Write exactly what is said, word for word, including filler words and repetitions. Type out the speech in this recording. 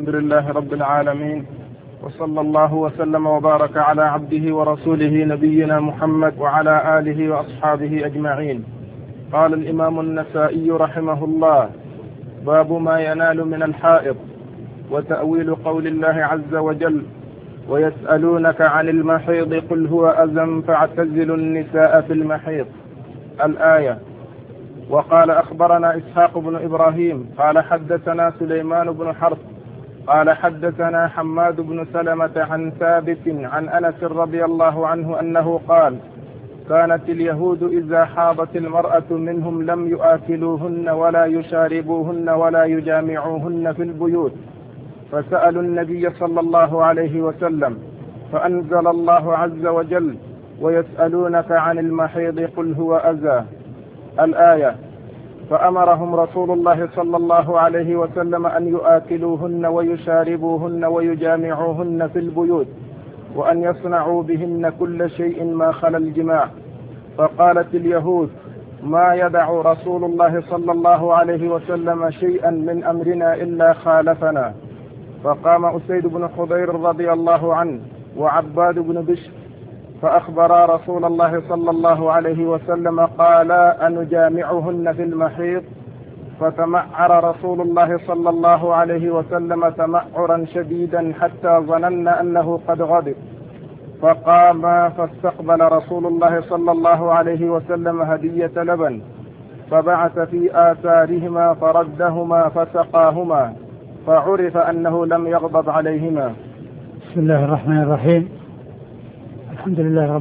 الحمد لله رب العالمين، وصلى الله وسلم وبارك على عبده ورسوله نبينا محمد وعلى آله وأصحابه أجمعين. قال الإمام النسائي رحمه الله: باب ما ينال من الحائض. وتأويل قول الله عز وجل: ويسألونك عن المحيض قل هو أذى فاعتزلوا النساء في المحيض، الآية. وقال: أخبرنا إسحاق بن إبراهيم قال حدثنا سليمان بن حرب قال حدثنا حماد بن سلمة عن ثابت عن أنس رضي الله عنه أنه قال: كانت اليهود إذا حاضت المرأة منهم لم يؤكلوهن ولا يشاربوهن ولا يجامعوهن في البيوت، فسألوا النبي صلى الله عليه وسلم، فأنزل الله عز وجل: ويسألونك عن المحيض قل هو أذى، الآية. فأمرهم رسول الله صلى الله عليه وسلم أن يؤكلوهن ويشاربوهن ويجامعوهن في البيوت، وأن يصنعوا بهن كل شيء ما خلا الجماع. فقالت اليهود: ما يدع رسول الله صلى الله عليه وسلم شيئا من أمرنا إلا خالفنا. فقام أسيد بن حضير رضي الله عنه وعباد بن بشر فأخبرا رسول الله صلى الله عليه وسلم قالا: أنجامعهن في المحيض؟ فتمعر رسول الله صلى الله عليه وسلم تمعرا شديدا حتى ظننا أنه قد غضب، فقام فاستقبل رسول الله صلى الله عليه وسلم هدية لبن، فبعث في آثارهما فردهما فسقاهما، فعرف أنه لم يغضب عليهما. بسم الله الرحمن الرحيم. الحمد لله رب